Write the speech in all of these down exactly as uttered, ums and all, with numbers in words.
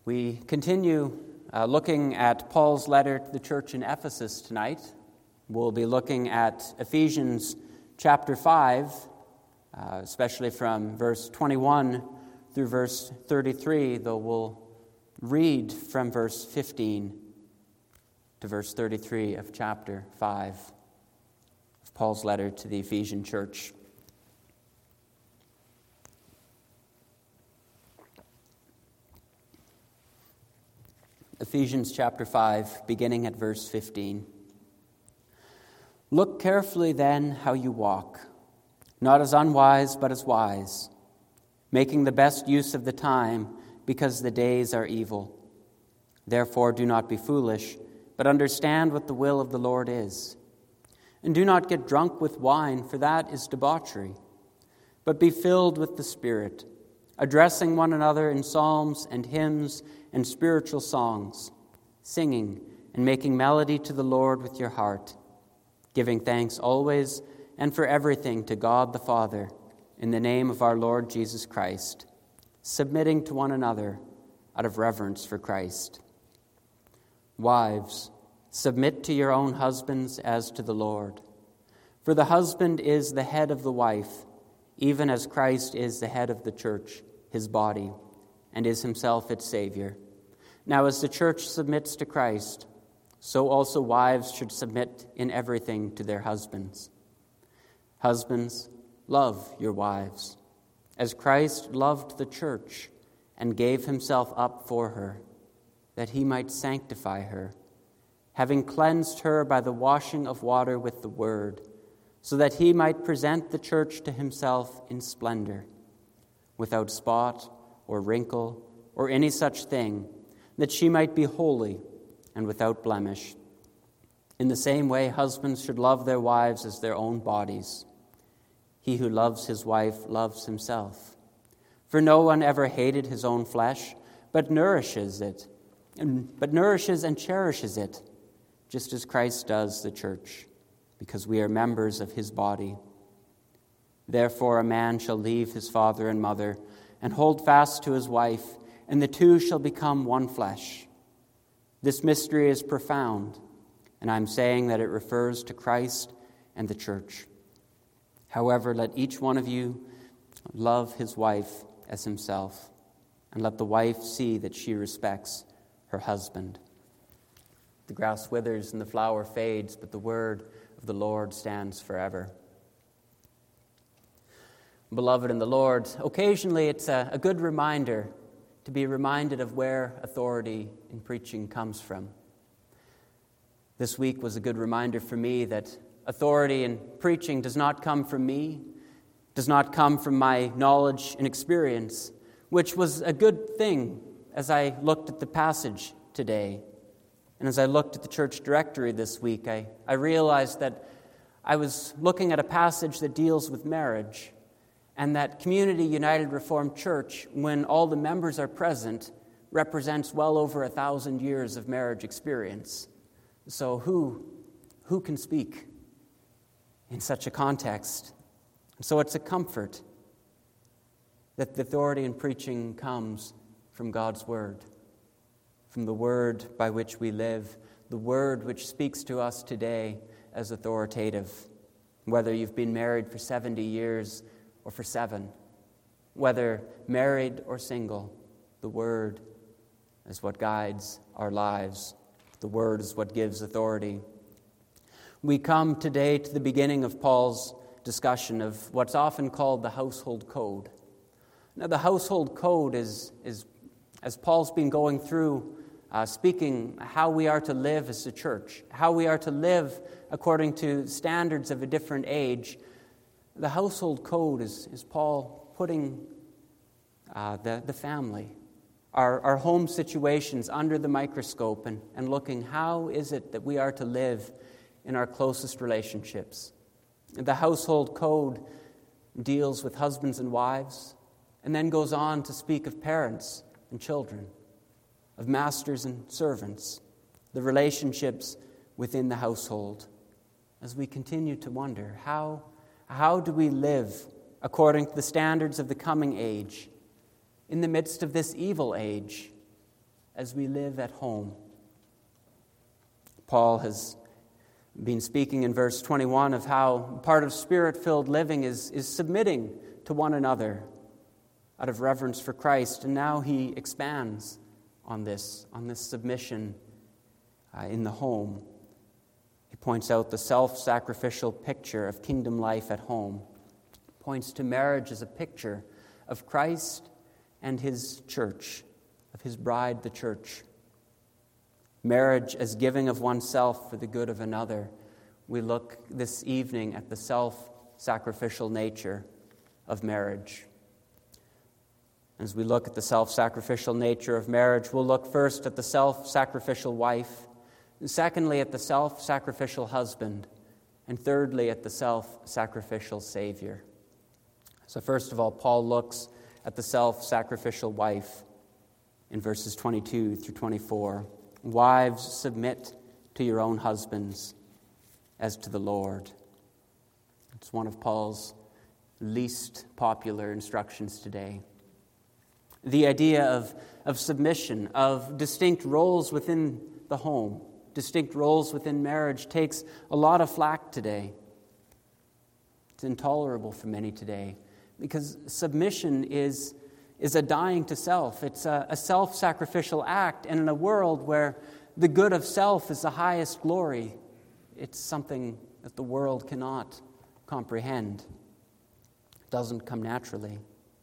We continue uh, looking at Paul's letter to the church in Ephesus tonight. We'll be looking at Ephesians chapter five, uh, especially from verse twenty-one through verse thirty-three, though we'll read from verse fifteen to verse thirty-three of chapter five of Paul's letter to the Ephesian church. Ephesians chapter five, beginning at verse fifteen. Look carefully then how you walk, not as unwise but as wise, making the best use of the time, because the days are evil. Therefore do not be foolish, but understand what the will of the Lord is. And do not get drunk with wine, for that is debauchery, but be filled with the Spirit, addressing one another in psalms and hymns and spiritual songs, singing and making melody to the Lord with your heart, giving thanks always and for everything to God the Father, in the name of our Lord Jesus Christ, submitting to one another out of reverence for Christ. Wives, submit to your own husbands as to the Lord. For the husband is the head of the wife, even as Christ is the head of the church, his body, and is himself its Savior. Now as the church submits to Christ, so also wives should submit in everything to their husbands. Husbands, love your wives, as Christ loved the church and gave himself up for her, that he might sanctify her, having cleansed her by the washing of water with the word, so that he might present the church to himself in splendor, without spot or wrinkle or any such thing, that she might be holy and without blemish. In the same way, husbands should love their wives as their own bodies. He who loves his wife loves himself. For no one ever hated his own flesh, but nourishes it, and, but nourishes and cherishes it, just as Christ does the church, because we are members of his body. Therefore a man shall leave his father and mother, and hold fast to his wife, and the two shall become one flesh. This mystery is profound, and I'm saying that it refers to Christ and the church. However, let each one of you love his wife as himself, and let the wife see that she respects her husband. The grass withers and the flower fades, but the word of the Lord stands forever. Beloved in the Lord, occasionally it's a, a good reminder to be reminded of where authority in preaching comes from. This week was a good reminder for me that authority in preaching does not come from me, does not come from my knowledge and experience, which was a good thing as I looked at the passage today. And as I looked at the church directory this week, I, I realized that I was looking at a passage that deals with marriage, and that Community United Reformed Church, when all the members are present, represents well over a thousand years of marriage experience. So who, who can speak in such a context? So it's a comfort that the authority in preaching comes from God's Word, from the Word by which we live, the Word which speaks to us today as authoritative. Whether you've been married for seventy years or for seven, whether married or single, the Word is what guides our lives. The Word is what gives authority. We come today to the beginning of Paul's discussion of what's often called the household code. Now, the household code is, is as Paul's been going through, uh, speaking how we are to live as a church, how we are to live according to standards of a different age. The household code is, is Paul putting uh, the, the family, our, our home situations under the microscope and, and looking how is it that we are to live in our closest relationships. The household code deals with husbands and wives and then goes on to speak of parents and children, of masters and servants, the relationships within the household. As we continue to wonder, how, how do we live according to the standards of the coming age in the midst of this evil age as we live at home. Paul has been speaking in verse twenty-one of how part of Spirit-filled living is, is submitting to one another out of reverence for Christ. And now he expands on this, on this submission uh, in the home. He points out the self-sacrificial picture of kingdom life at home. Points to marriage as a picture of Christ and his church, of his bride, the church. Marriage as giving of oneself for the good of another. We look this evening at the self-sacrificial nature of marriage. As we look at the self-sacrificial nature of marriage, we'll look first at the self-sacrificial wife, and secondly at the self-sacrificial husband, and thirdly at the self-sacrificial Savior. So first of all, Paul looks at the self-sacrificial wife in verses twenty-two through twenty-four. Wives, submit to your own husbands as to the Lord. It's one of Paul's least popular instructions today. The idea of, of submission, of distinct roles within the home, distinct roles within marriage, takes a lot of flack today. It's intolerable for many today because submission is is a dying to self. It's a, a self-sacrificial act, and in a world where the good of self is the highest glory, it's something that the world cannot comprehend. It doesn't come naturally.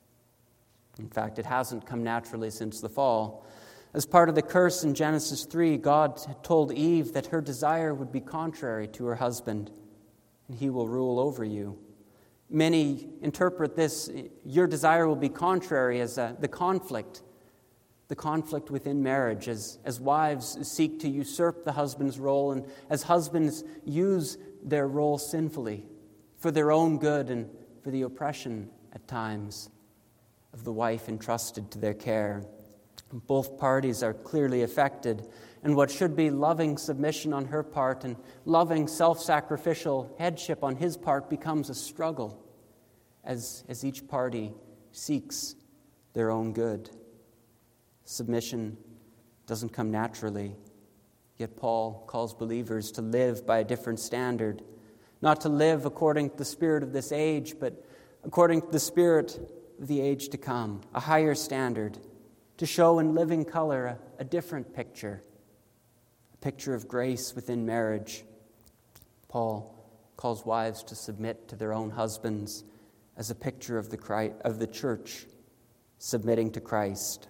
In fact, it hasn't come naturally since the fall. As part of the curse in Genesis three, God had told Eve that her desire would be contrary to her husband, and he will rule over you. Many interpret this, your desire will be contrary, as a, the conflict, the conflict within marriage, as, as wives seek to usurp the husband's role, and as husbands use their role sinfully for their own good and for the oppression at times of the wife entrusted to their care. Both parties are clearly affected, and what should be loving submission on her part and loving self-sacrificial headship on his part becomes a struggle as, as each party seeks their own good. Submission doesn't come naturally, yet Paul calls believers to live by a different standard, not to live according to the spirit of this age, but according to the spirit of the age to come, a higher standard, to show in living color a, a different picture, a picture of grace within marriage. Paul calls wives to submit to their own husbands as a picture of the Christ, of the church submitting to Christ.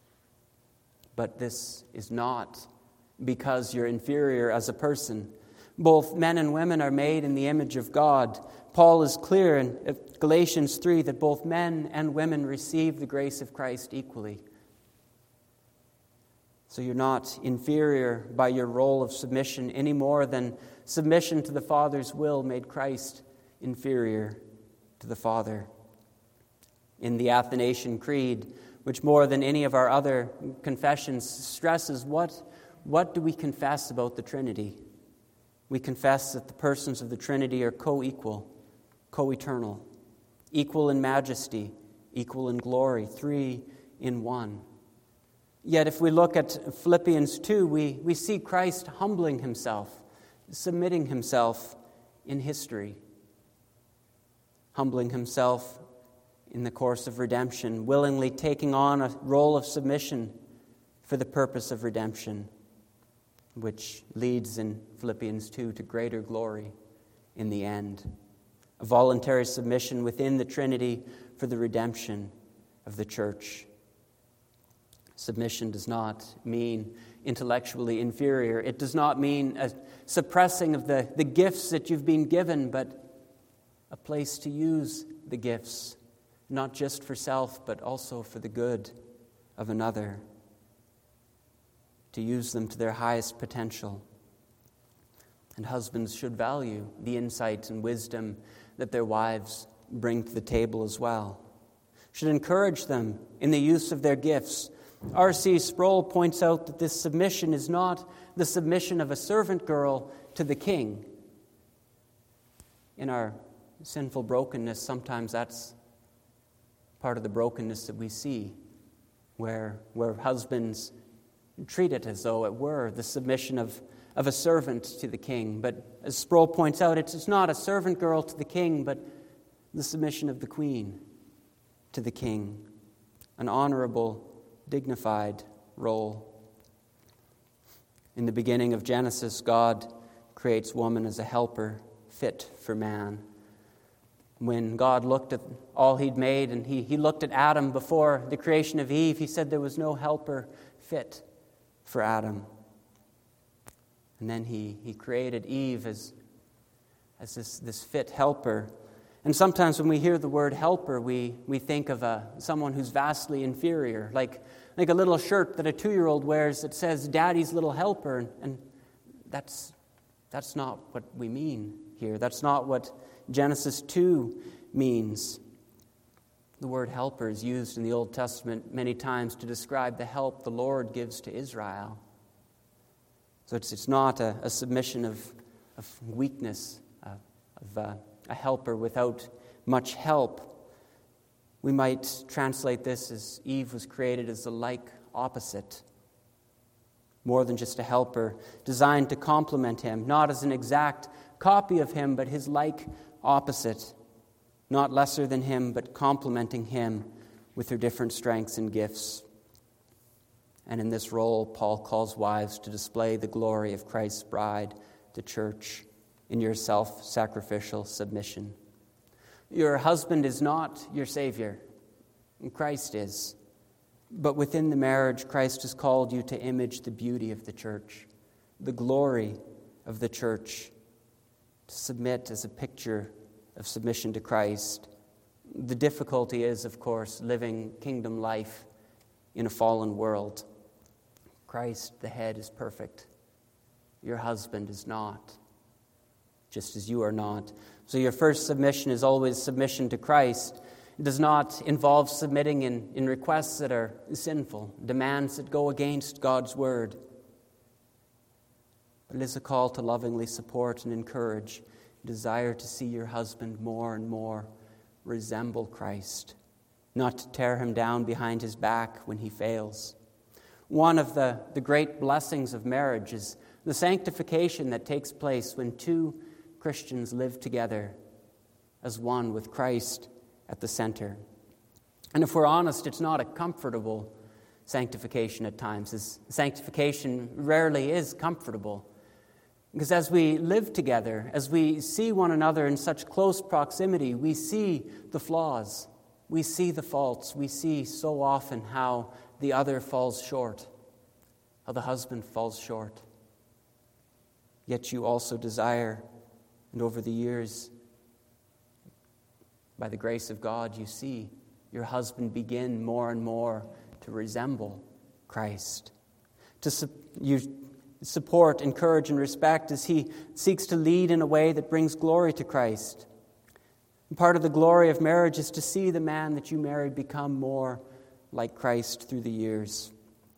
But this is not because you're inferior as a person. Both men and women are made in the image of God. Paul is clear in Galatians three that both men and women receive the grace of Christ equally. So you're not inferior by your role of submission any more than submission to the Father's will made Christ inferior to the Father. In the Athanasian Creed, which more than any of our other confessions stresses, what, what do we confess about the Trinity? We confess that the persons of the Trinity are co-equal, co-eternal, equal in majesty, equal in glory, three in one. Yet if we look at Philippians two, we, we see Christ humbling himself, submitting himself in history, humbling himself in the course of redemption, willingly taking on a role of submission for the purpose of redemption, which leads in Philippians two to greater glory in the end. A voluntary submission within the Trinity for the redemption of the church. Submission does not mean intellectually inferior. It does not mean a suppressing of the, the gifts that you've been given, but a place to use the gifts, not just for self, but also for the good of another, to use them to their highest potential. And husbands should value the insight and wisdom that their wives bring to the table as well, should encourage them in the use of their gifts. R C Sproul points out that this submission is not the submission of a servant girl to the king. In our sinful brokenness, sometimes that's part of the brokenness that we see, where, where husbands treat it as though it were the submission of, of a servant to the king. But as Sproul points out, it's, it's not a servant girl to the king, but the submission of the queen to the king. An honorable, dignified role. In the beginning of Genesis, God creates woman as a helper fit for man. When God looked at all he'd made, and he, he looked at Adam before the creation of Eve, he said there was no helper fit for Adam. And then he, he created Eve as, as this, this fit helper. And sometimes when we hear the word helper, we, we think of a, someone who's vastly inferior, like, like a little shirt that a two-year-old wears that says, Daddy's little helper. And, and that's, that's not what we mean here. That's not what Genesis two means. The word helper is used in the Old Testament many times to describe the help the Lord gives to Israel. So it's, it's not a, a submission of, of weakness, uh, of uh, a helper without much help. We might translate this as Eve was created as the like opposite. More than just a helper, designed to complement him, not as an exact copy of him, but his like opposite. Not lesser than him, but complementing him with her different strengths and gifts. And in this role, Paul calls wives to display the glory of Christ's bride, the church, in your self-sacrificial submission. Your husband is not your Savior. Christ is. But within the marriage, Christ has called you to image the beauty of the church, the glory of the church, to submit as a picture of submission to Christ. The difficulty is, of course, living kingdom life in a fallen world. Christ, the head, is perfect. Your husband is not, just as you are not. So your first submission is always submission to Christ. It does not involve submitting in, in requests that are sinful, demands that go against God's word. But it is a call to lovingly support and encourage, desire to see your husband more and more resemble Christ, not to tear him down behind his back when he fails. One of the, the great blessings of marriage is the sanctification that takes place when two Christians live together as one with Christ at the center. And if we're honest, it's not a comfortable sanctification at times. This sanctification rarely is comfortable. Because as we live together, as we see one another in such close proximity, we see the flaws, we see the faults, we see so often how the other falls short, how the husband falls short. Yet you also desire, and over the years, by the grace of God, you see your husband begin more and more to resemble Christ. To su- you support, encourage, and respect as he seeks to lead in a way that brings glory to Christ. And part of the glory of marriage is to see the man that you married become more like Christ through the years.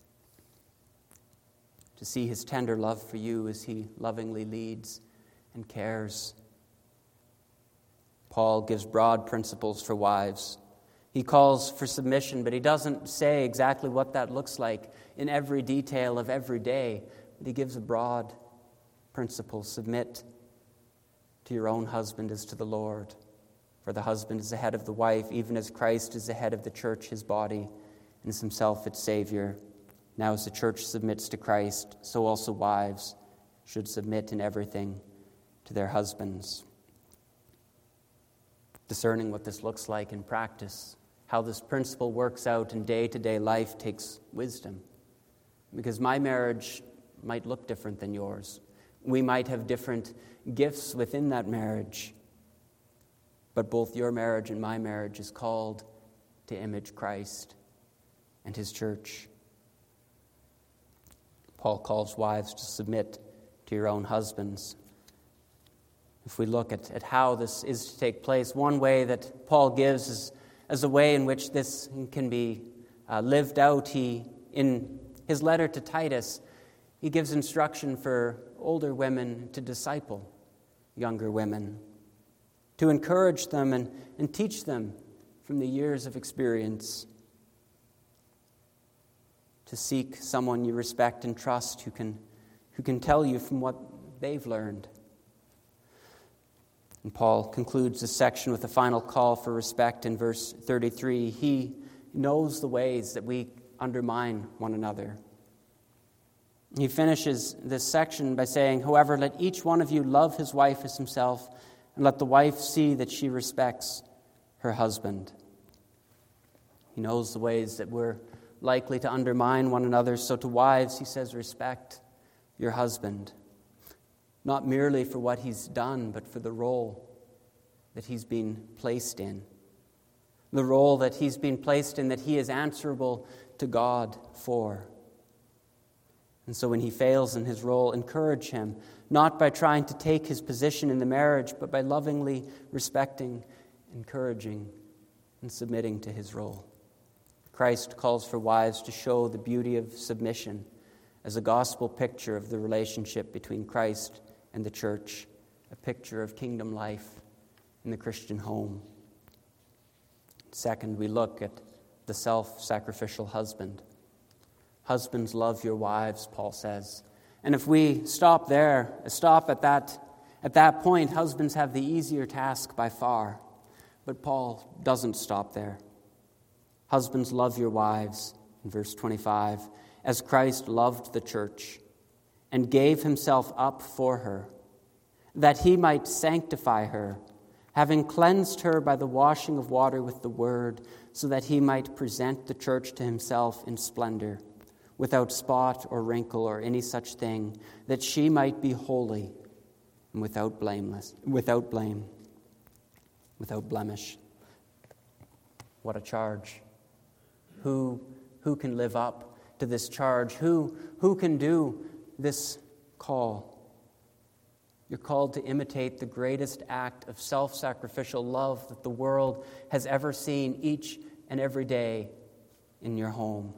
To see his tender love for you as he lovingly leads and cares. Paul gives broad principles for wives. He calls for submission, but he doesn't say exactly what that looks like in every detail of every day. But he gives a broad principle. Submit to your own husband as to the Lord. For the husband is the head of the wife, even as Christ is the head of the church, his body, and is himself its Savior. Now as the church submits to Christ, so also wives should submit in everything to their husbands. Discerning what this looks like in practice, how this principle works out in day-to-day life, takes wisdom. Because my marriage might look different than yours. We might have different gifts within that marriage. But both your marriage and my marriage is called to image Christ and his church. Paul calls wives to submit to your own husbands. If we look at, at how this is to take place, one way that Paul gives is as a way in which this can be uh, lived out. He, in his letter to Titus, he gives instruction for older women to disciple younger women, to encourage them and, and teach them from the years of experience, to seek someone you respect and trust who can, who can tell you from what they've learned. And Paul concludes this section with a final call for respect in verse thirty-three. He knows the ways that we undermine one another. He finishes this section by saying, "However, let each one of you love his wife as himself, and let the wife see that she respects her husband." He knows the ways that we're likely to undermine one another. So to wives, he says, respect your husband. Not merely for what he's done, but for the role that he's been placed in. The role that he's been placed in that he is answerable to God for. And so when he fails in his role, encourage him, not by trying to take his position in the marriage, but by lovingly respecting, encouraging, and submitting to his role. Christ calls for wives to show the beauty of submission as a gospel picture of the relationship between Christ and the church, a picture of kingdom life in the Christian home. Second, we look at the self-sacrificial husband. Husbands, love your wives, Paul says. And if we stop there, stop at that, at that point, husbands have the easier task by far. But Paul doesn't stop there. Husbands, love your wives, in verse twenty-five, as Christ loved the church and gave himself up for her, that he might sanctify her, having cleansed her by the washing of water with the word, so that he might present the church to himself in splendor, without spot or wrinkle or any such thing, that she might be holy and without blameless, without blame, without blemish. What a charge. Who, who can live up to this charge? Who, who can do this call? You're called to imitate the greatest act of self-sacrificial love that the world has ever seen each and every day in your home.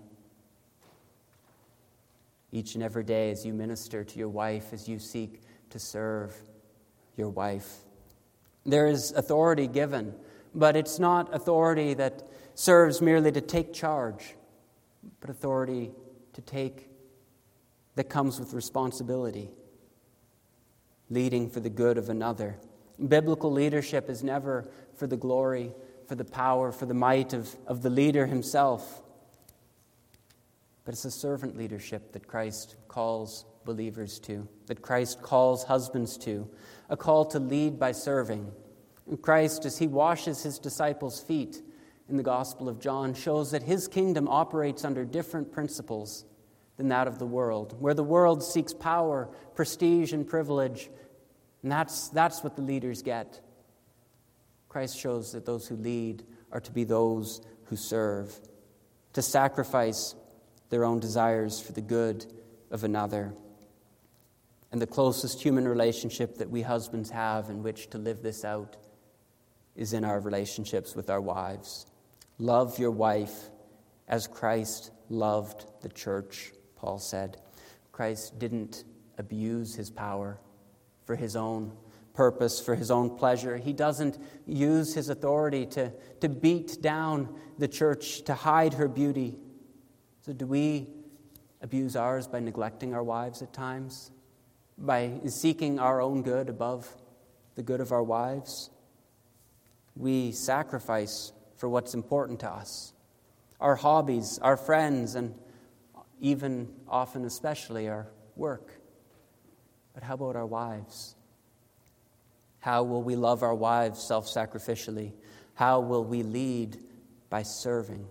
Each and every day as you minister to your wife, as you seek to serve your wife. There is authority given, but it's not authority that serves merely to take charge, but authority to take that comes with responsibility, leading for the good of another. Biblical leadership is never for the glory, for the power, for the might of, of the leader himself, but it's a servant leadership that Christ calls believers to, that Christ calls husbands to, a call to lead by serving. And Christ, as he washes his disciples' feet in the Gospel of John, shows that his kingdom operates under different principles than that of the world, where the world seeks power, prestige, and privilege, and that's, that's what the leaders get. Christ shows that those who lead are to be those who serve, to sacrifice their own desires for the good of another. And the closest human relationship that we husbands have in which to live this out is in our relationships with our wives. Love your wife as Christ loved the church, Paul said. Christ didn't abuse his power for his own purpose, for his own pleasure. He doesn't use his authority to, to beat down the church, to hide her beauty. So do we abuse ours by neglecting our wives at times? By seeking our own good above the good of our wives? We sacrifice for what's important to us. Our hobbies, our friends, and even often especially our work. But how about our wives? How will we love our wives self-sacrificially? How will we lead by serving?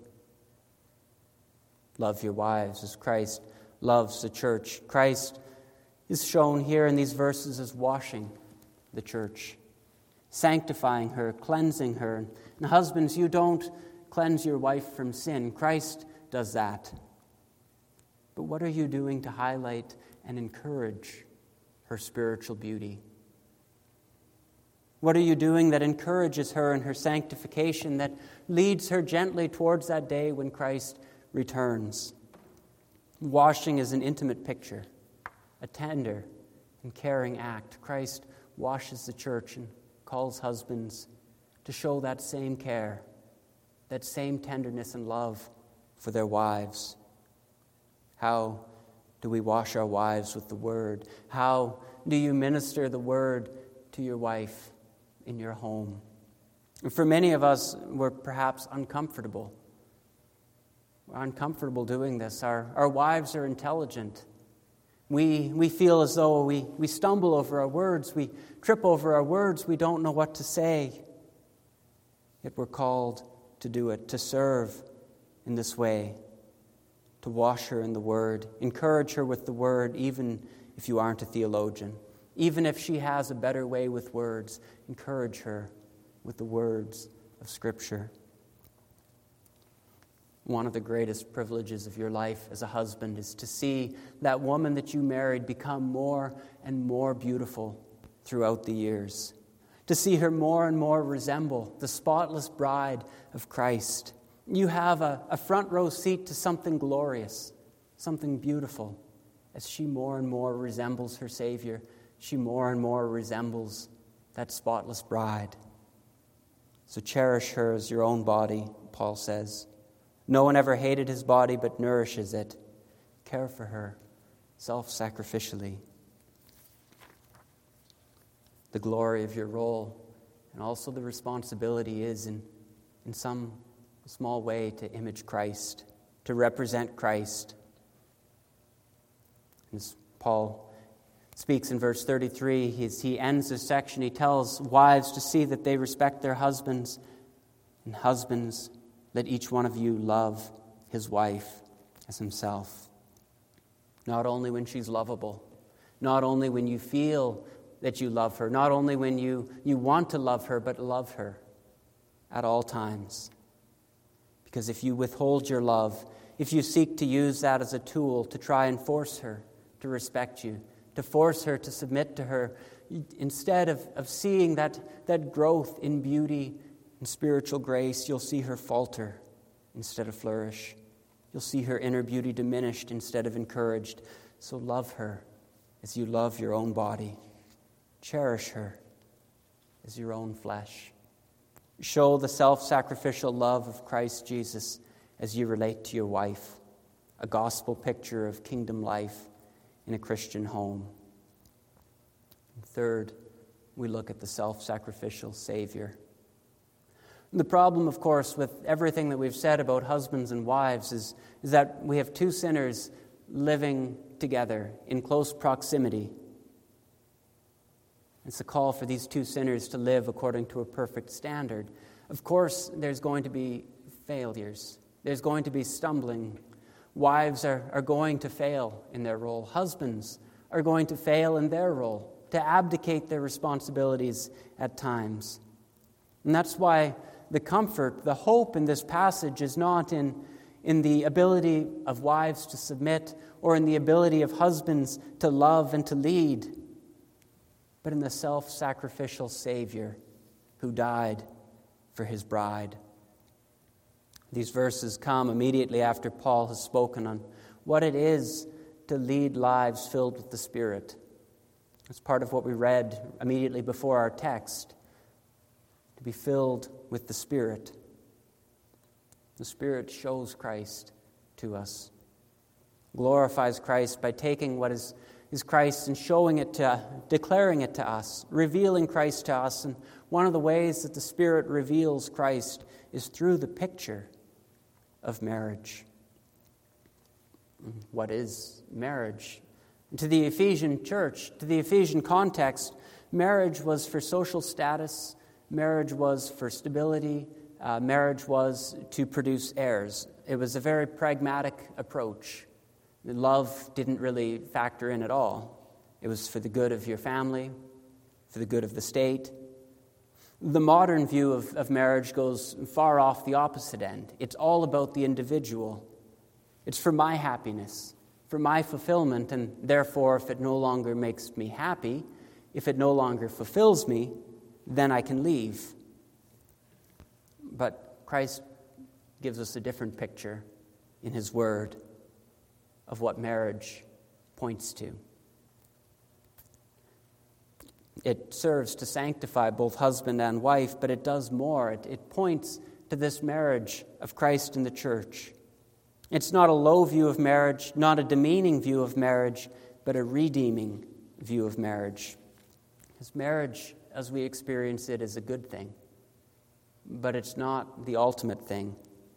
Love your wives as Christ loves the church. Christ is shown here in these verses as washing the church, sanctifying her, cleansing her. And husbands, you don't cleanse your wife from sin. Christ does that. But what are you doing to highlight and encourage her spiritual beauty? What are you doing that encourages her in her sanctification, that leads her gently towards that day when Christ returns? Washing is an intimate picture, a tender and caring act. Christ washes the church and calls husbands to show that same care, that same tenderness and love for their wives. How do we wash our wives with the word? How do you minister the word to your wife in your home? And for many of us, we're perhaps uncomfortable. We're uncomfortable doing this. Our, our wives are intelligent. We, we feel as though we, we stumble over our words. We trip over our words. We don't know what to say. Yet we're called to do it, to serve in this way, to wash her in the Word, encourage her with the Word, even if you aren't a theologian. Even if she has a better way with words, encourage her with the words of Scripture. One of the greatest privileges of your life as a husband is to see that woman that you married become more and more beautiful throughout the years. To see her more and more resemble the spotless bride of Christ. You have a, a front row seat to something glorious, something beautiful. As she more and more resembles her Savior, she more and more resembles that spotless bride. So cherish her as your own body, Paul says. No one ever hated his body but nourishes it. Care for her self-sacrificially. The glory of your role and also the responsibility is in, in some small way to image Christ, to represent Christ. As Paul speaks in verse thirty-three, he's, he ends this section, he tells wives to see that they respect their husbands, and husbands, let each one of you love his wife as himself. Not only when she's lovable, not only when you feel that you love her, not only when you, you want to love her, but love her at all times. Because if you withhold your love, if you seek to use that as a tool to try and force her to respect you, to force her to submit to her, instead of, of seeing that, that growth in beauty and spiritual grace, you'll see her falter instead of flourish. You'll see her inner beauty diminished instead of encouraged. So love her as you love your own body. Cherish her as your own flesh. Show the self-sacrificial love of Christ Jesus as you relate to your wife, a gospel picture of kingdom life in a Christian home. And third, we look at the self-sacrificial Savior. The problem, of course, with everything that we've said about husbands and wives is, is that we have two sinners living together in close proximity. It's a call for these two sinners to live according to a perfect standard. Of course, there's going to be failures. There's going to be stumbling. Wives are, are going to fail in their role. Husbands are going to fail in their role, to abdicate their responsibilities at times. And that's why the comfort, the hope in this passage is not in, in the ability of wives to submit or in the ability of husbands to love and to lead, but in the self-sacrificial Savior who died for his bride. These verses come immediately after Paul has spoken on what it is to lead lives filled with the Spirit. It's part of what we read immediately before our text. To be filled with the Spirit. The Spirit shows Christ to us. Glorifies Christ by taking what is is Christ and showing it to, declaring it to us, revealing Christ to us. And one of the ways that the Spirit reveals Christ is through the picture of marriage. What is marriage? And to the Ephesian church, to the Ephesian context, marriage was for social status, marriage was for stability, uh, marriage was to produce heirs. It was a very pragmatic approach. Love didn't really factor in at all. It was for the good of your family, for the good of the state. The modern view of, of marriage goes far off the opposite end. It's all about the individual. It's for my happiness, for my fulfillment, and therefore, if it no longer makes me happy, if it no longer fulfills me, then I can leave. But Christ gives us a different picture in his word of what marriage points to. It serves to sanctify both husband and wife, but it does more. It, it points to this marriage of Christ and the church. It's not a low view of marriage, not a demeaning view of marriage, but a redeeming view of marriage. Because marriage, as we experience it, is a good thing, but it's not the ultimate thing.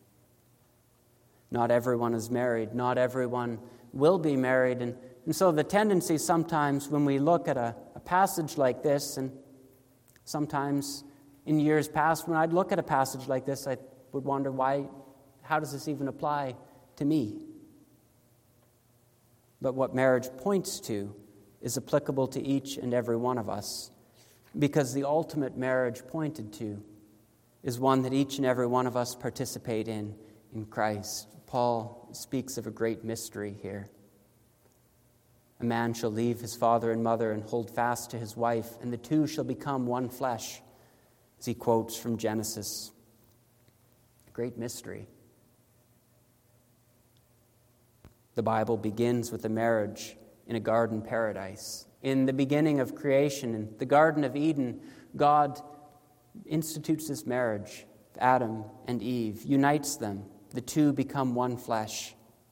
Not everyone is married. Not everyone will be married. And, and so the tendency sometimes when we look at a, a passage like this, and sometimes in years past when I'd look at a passage like this, I would wonder, why, how does this even apply to me? But what marriage points to is applicable to each and every one of us, because the ultimate marriage pointed to is one that each and every one of us participate in, in Christ. Paul speaks of a great mystery here. A man shall leave his father and mother and hold fast to his wife, and the two shall become one flesh, as he quotes from Genesis. A great mystery. The Bible begins with a marriage in a garden paradise. In the beginning of creation, in the Garden of Eden, God institutes this marriage. Adam and Eve, unites them. The two become one flesh.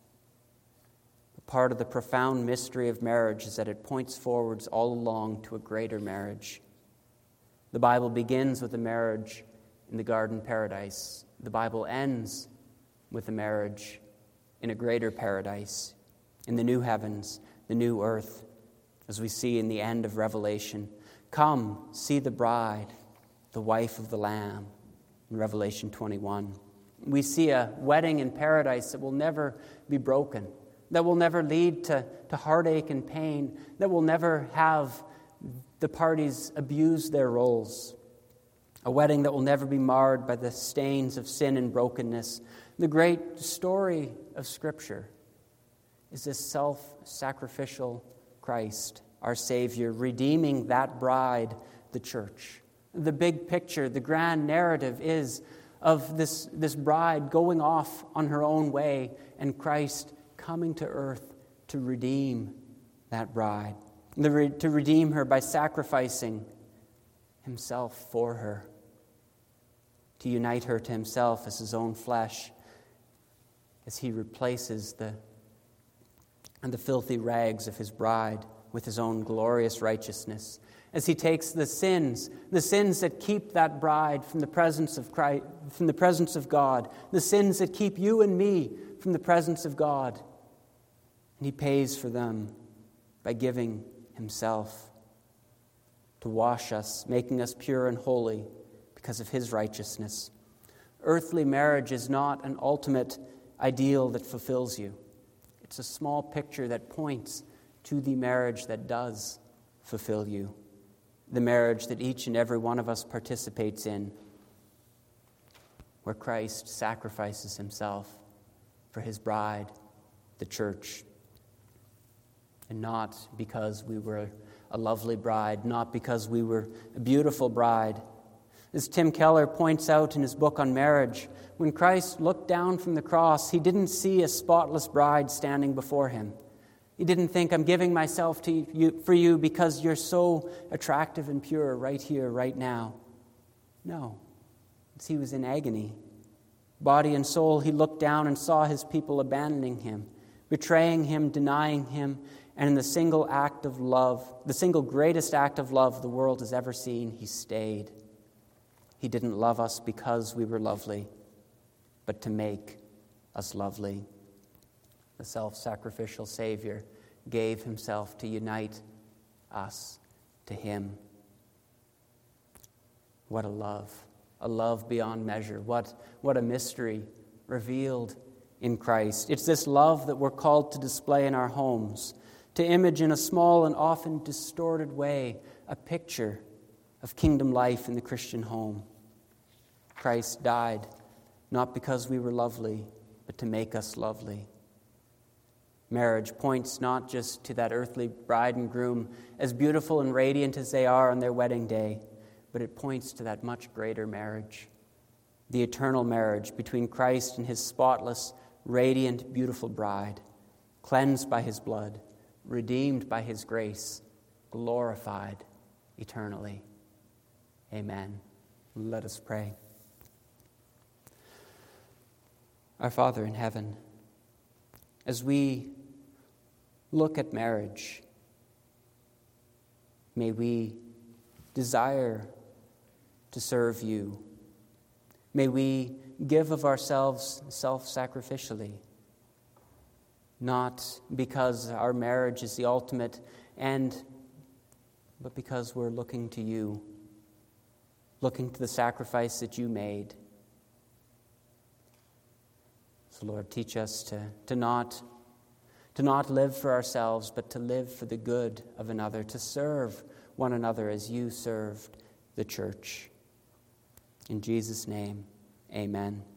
Part of the profound mystery of marriage is that it points forwards all along to a greater marriage. The Bible begins with a marriage in the garden paradise. The Bible ends with a marriage in a greater paradise, in the new heavens, the new earth, as we see in the end of Revelation. Come, see the bride, the wife of the Lamb, in Revelation twenty-one. We see a wedding in paradise that will never be broken, that will never lead to, to heartache and pain, that will never have the parties abuse their roles. A wedding that will never be marred by the stains of sin and brokenness. The great story of Scripture is this self-sacrificial Christ, our Savior, redeeming that bride, the church. The big picture, the grand narrative is of this, this bride going off on her own way and Christ coming to earth to redeem that bride, to redeem her by sacrificing himself for her, to unite her to himself as his own flesh, as he replaces the, and the filthy rags of his bride with his own glorious righteousness, as he takes the sins, the sins that keep that bride from the presence of Christ, from the presence of God, the sins that keep you and me from the presence of God, and he pays for them by giving himself to wash us, making us pure and holy because of his righteousness. Earthly marriage is not an ultimate ideal that fulfills you. It's a small picture that points to the marriage that does fulfill you, the marriage that each and every one of us participates in, where Christ sacrifices himself for his bride, the church. And not because we were a lovely bride, not because we were a beautiful bride. As Tim Keller points out in his book on marriage, when Christ looked down from the cross, he didn't see a spotless bride standing before him. He didn't think, I'm giving myself to you for you because you're so attractive and pure right here, right now. No, he was in agony. Body and soul, he looked down and saw his people abandoning him, betraying him, denying him, and in the single act of love, the single greatest act of love the world has ever seen, he stayed. He didn't love us because we were lovely, but to make us lovely. The self-sacrificial Savior gave himself to unite us to him. What a love, a love beyond measure. What, what a mystery revealed in Christ. It's this love that we're called to display in our homes, to image in a small and often distorted way a picture of kingdom life in the Christian home. Christ died not because we were lovely, but to make us lovely. Marriage points not just to that earthly bride and groom, as beautiful and radiant as they are on their wedding day, but it points to that much greater marriage, the eternal marriage between Christ and his spotless, radiant, beautiful bride, cleansed by his blood, redeemed by his grace, glorified eternally. Amen. Let us pray. Our Father in heaven, as we look at marriage, may we desire to serve you. May we give of ourselves self-sacrificially, not because our marriage is the ultimate end, but because we're looking to you, looking to the sacrifice that you made. So, Lord, teach us to, to not to not live for ourselves, but to live for the good of another, to serve one another as you served the church. In Jesus' name, amen.